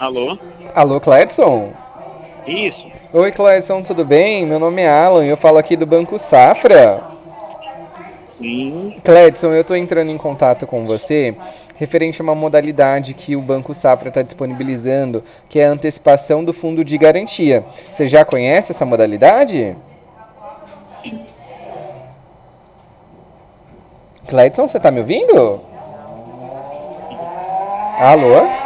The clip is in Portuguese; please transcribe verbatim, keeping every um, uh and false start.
Alô? Alô, Cledson? Isso. Oi, Cledson, tudo bem? Meu nome é Alan e eu falo aqui do Banco Safra. Sim. Cledson, eu estou entrando em contato com você referente a uma modalidade que o Banco Safra está disponibilizando, que é a antecipação do fundo de garantia. Você já conhece essa modalidade? Cledson, você está me ouvindo? Alô?